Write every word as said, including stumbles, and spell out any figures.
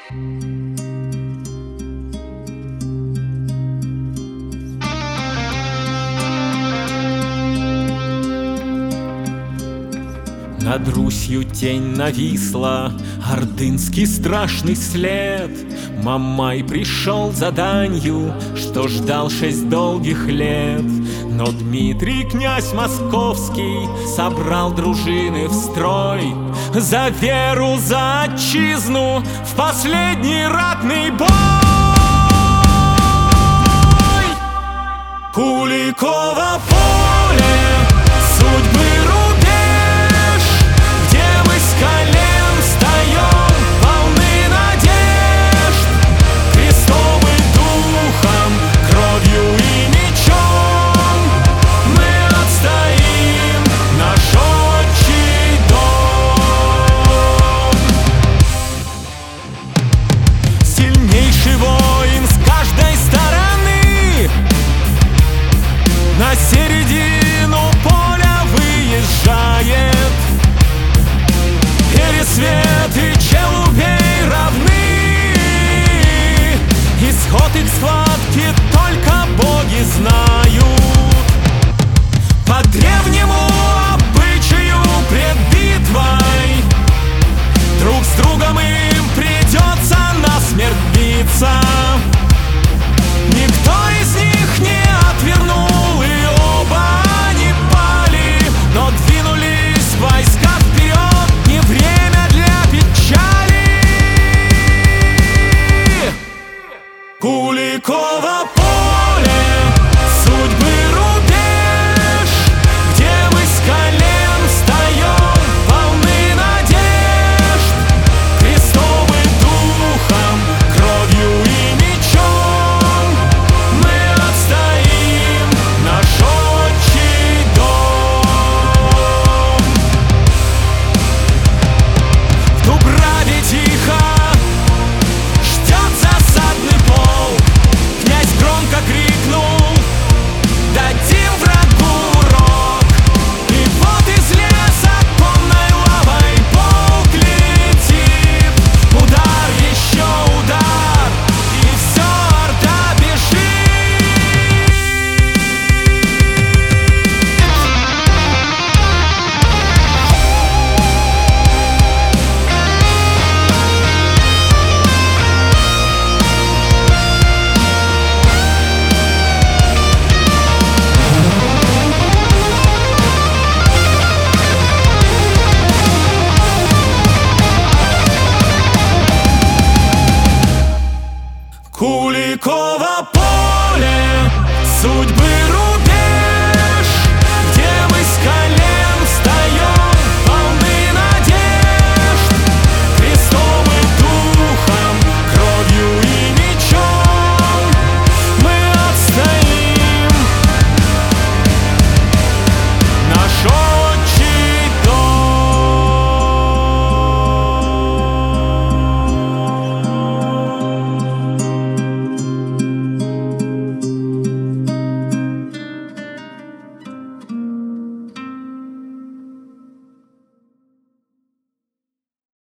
Над Русью тень нависла, ордынский страшный след. Мамай пришел за данью, что ждал шесть долгих лет. Но Дмитрий, князь московский, собрал дружины в строй за веру, за отчизну в последний ратный бой. Куликово поле, судьбы рубеж, где мы с колен встаем, полны надежд. Крестом и духом, кровью и мечом мы отстоим наш отчий дом. Сильнейший воин с каждой стороны на середину поля выезжает. Пересвет и Челубей равны, исход их схватки только боги знают. По древнему обычаю пред битвой друг с другом им придется насмерть биться. Никто из них не отвернул, и оба они пали, но двинулись войска вперед, не время для печали. Куликово